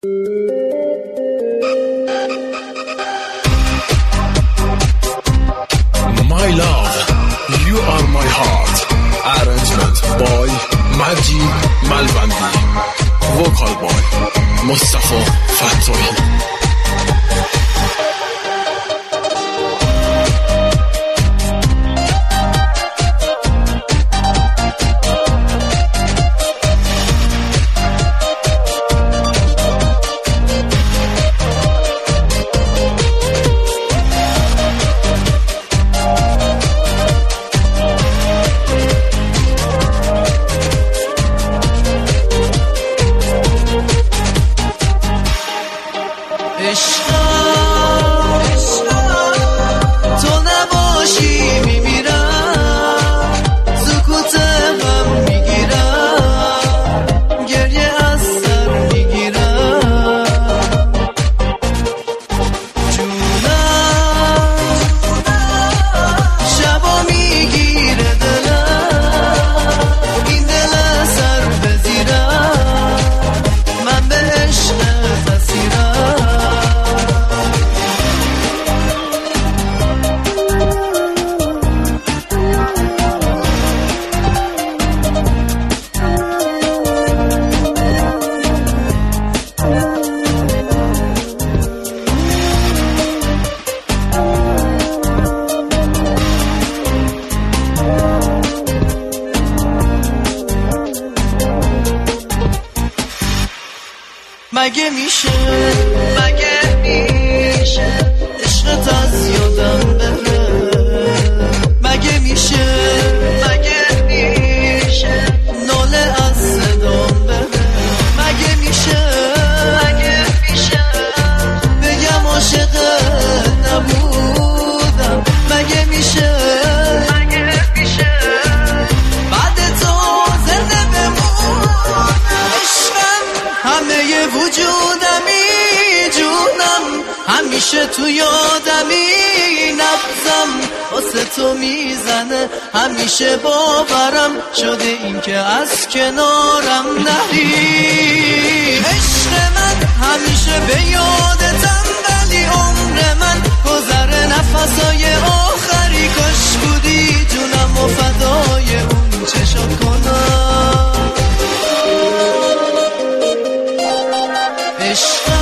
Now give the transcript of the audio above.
My love, you are my heart. Arrangement by Majid Malbandi. Vocal by Mustafa Fattohi. تو نباشی میمیرم، سکوت غم میگیرم، گریه از سر میگیرم، جونم شبا میگیره دلم، این دل سر بزیرم، من به عشق فسیرم. مگه میشه عشقت از یادم بره؟ مگه میشه ناله از صدام بره؟ مگه میشه بگم عاشقت نبودم؟ مگه میشه بعد تو زنده بمونم؟ عشقم همه وجودمی، جونم همیشه تو یادمی، نبضم واسه تو میزنه همیشه، باورم شده این که از کنارم نری. عشق من همیشه به یادتم، ولی عمر من گذره نفسای آخری، کاش بودی جونم و فدای اون چشات کنم. عشق